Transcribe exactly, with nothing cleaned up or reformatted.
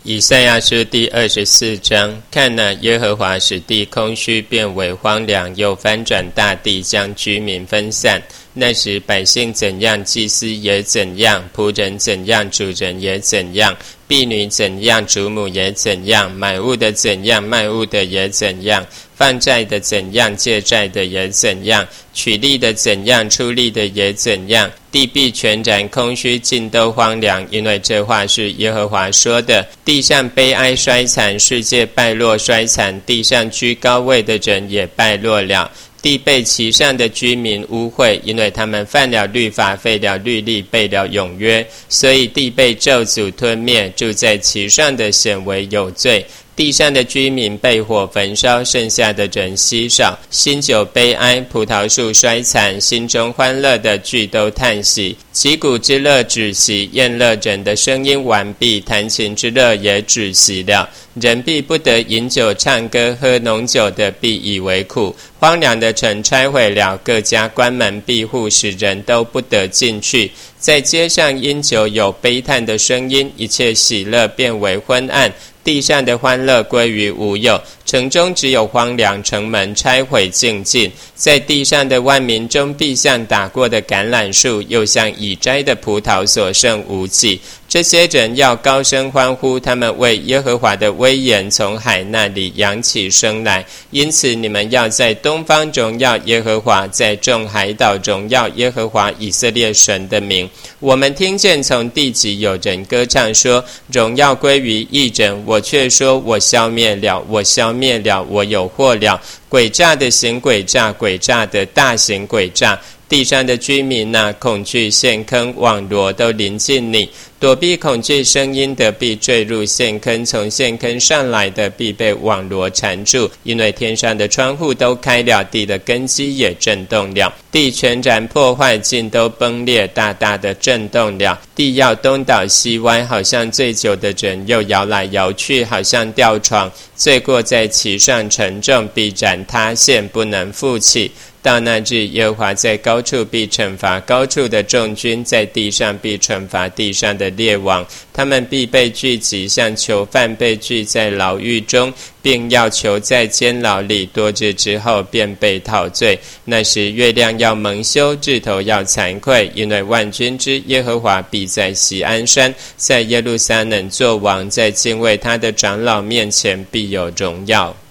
以赛亚书第二十四章，看哪，耶和华使地空虚，变为荒凉，又翻转大地，将居民分散。那时百姓怎样，祭司也怎样；仆人怎样，主人也怎样；婢女怎样，主母也怎样；买物的怎样，卖物的也怎样；放债的怎样，借债的也怎样；取利的怎样，出利的也怎样。地必全然空虚，尽都荒凉，因为这话是耶和华说的。地上悲哀衰残，世界败落衰残，地上居高位的人也败落了。地被其上的居民污秽，因为他们犯了律法，废了律例，背了永约，所以地被咒诅吞灭，住在其上的显为有罪。地上的居民被火焚烧，剩下的人稀少，新酒悲哀，葡萄树衰残，心中欢乐的俱都叹息。击鼓之乐止息，宴乐人的声音完毕，弹琴之乐也止息了。人必不得饮酒唱歌，喝浓酒的必以为苦。荒凉的城拆毁了，各家关门闭户，使人都不得进去。在街上因酒有悲叹的声音，一切喜乐变为昏暗，地上的欢乐归于无有，城中只有荒凉，城门拆毁尽尽。在地上的万民中，必像打过的橄榄树，又像已摘的葡萄，所剩无几。这些人要高声欢呼，他们为耶和华的威严从海那里扬起声来。因此你们要在东方荣耀耶和华，在众海岛荣耀耶和华以色列神的名。我们听见从地极有人歌唱说，荣耀归于一人，我却说，我消灭了，我消灭了，我有祸了。诡诈的行诡诈，诡诈的大行诡诈。地上的居民啊，恐惧陷坑，网罗都临近你。躲避恐惧声音的必坠入陷坑，从陷坑上来的必被网罗缠住。因为天上的窗户都开了，地的根基也震动了，地全然破坏，尽都崩裂，大大的震动了。地要东倒西歪，好像醉酒的人，又摇来摇去，好像吊床。罪过在其上沉重，必然塌陷，不能复起。到那日，耶和华在高处必惩罚高处的众军，在地上必惩罚地上的列王。他们必被聚集，像囚犯被聚在牢狱中，并要囚在监牢里，多日之后便被陶醉。那时月亮要蒙羞，日头要惭愧，因为万军之耶和华必在锡安山，在耶路撒冷作王，在敬畏他的长老面前必有荣耀。